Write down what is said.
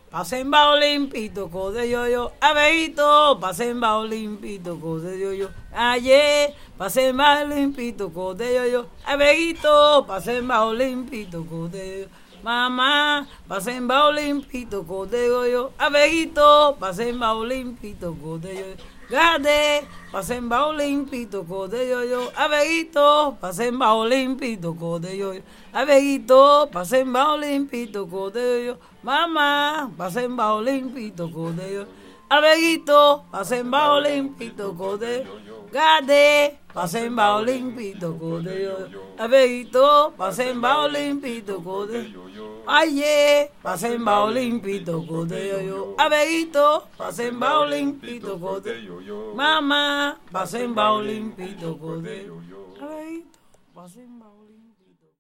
pasen limpito, code yo, abejito, pasen limpito, code yo, ayer, pasen limpito, code yo, abejito, pasen limpito, code yo, mamá, pasen limpito, code yo, abejito, pasen limpito, code yo, gade, pasen limpito, code yo, abejito, pasen limpito, code yo, abejito, pasen limpito, code yo, mamá, pasen limpito, code yo, abejito, pasen limpito, code yo, gade, pasen limpito, code yo, abejito, pasen limpito, code yo, ayer, pasen limpito, code yo, abejito, pasen limpito, code yo, mamá, pasen limpito, code yo, abejito, pasen